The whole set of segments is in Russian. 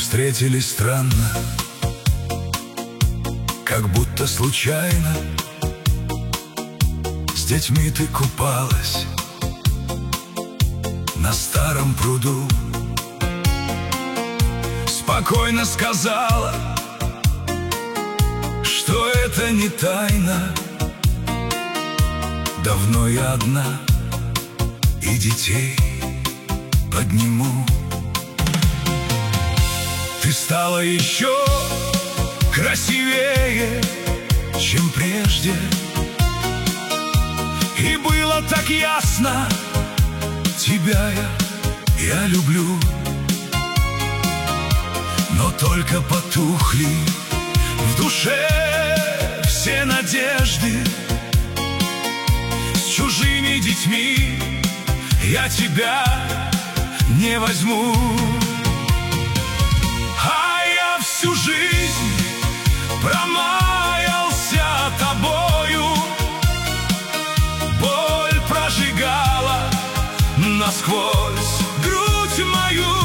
встретились странно, как будто случайно. С детьми ты купалась на старом пруду. Спокойно сказала, что это не тайна. Давно я одна, и детей подниму. Ты стала еще красивее, чем прежде, и было так ясно: тебя я люблю. Но только потухли в душе все надежды. С чужими детьми я тебя не возьму. А я всю жизнь промаялся тобою. Боль прожигала насквозь грудь мою.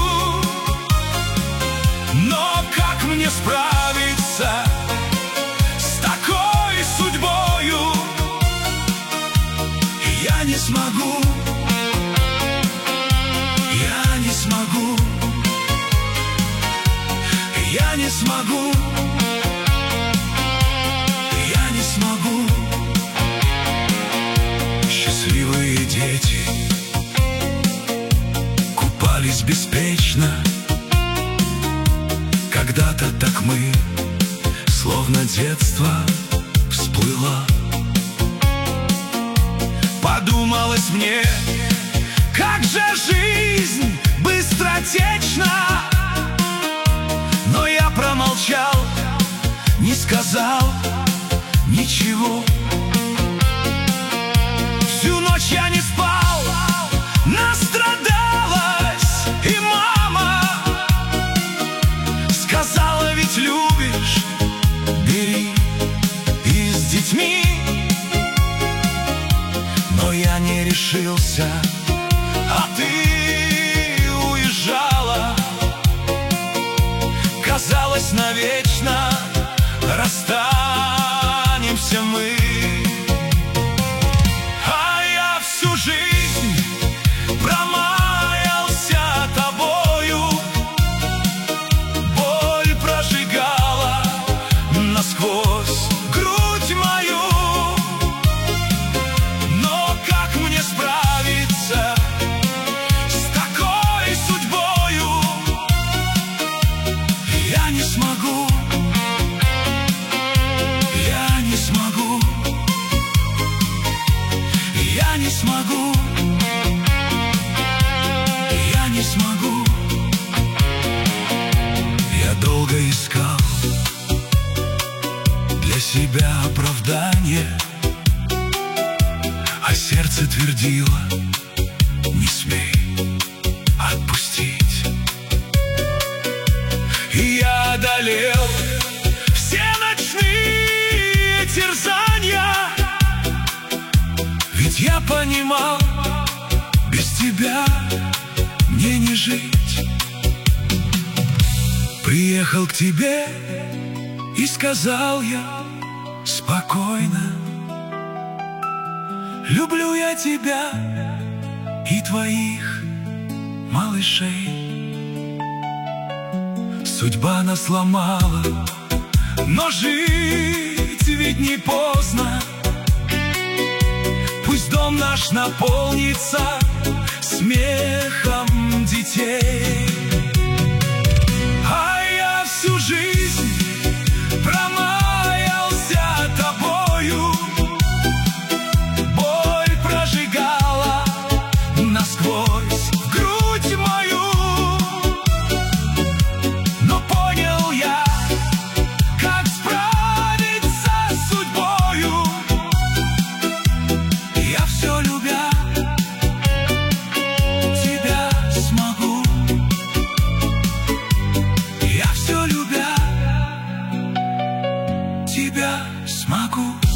Но как мне справиться с такой судьбою? Я не смогу, я не смогу, я не смогу, я не смогу. Счастливые дети купались беспечно. Когда-то так мы, словно детство всплыло. Подумалось мне, как же жизнь быстротечна. Но я промолчал, не сказал ничего. Всю ночь я не спал, настрадалась, и мама сказала: ведь любишь, бери и с детьми. Но я не решился, а ты уезжала. Казалось, навечно расстанемся мы. А я всю жизнь промаялся тобою. Боль прожигала насквозь грудь мою. Но как мне справиться с такой судьбою? Я не смогу, я не смогу, я не смогу, я не смогу. Я долго искал для себя оправдание, а сердце твердило: не смей отпустить. И я одолел все ночные терзания, ведь я понимал, без тебя мне не жить. Приехал к тебе и сказал я спокойно: люблю я тебя и твоих малышей. Судьба нас сломала, но жить ведь не поздно. Пусть дом наш наполнится смехом детей. А я всю жизнь промаялся тобою. Боль прожигала насквозь грудь мою. Но понял я, как справиться с судьбою. Я все любя тебя смогу. Я все любя тебя смогу.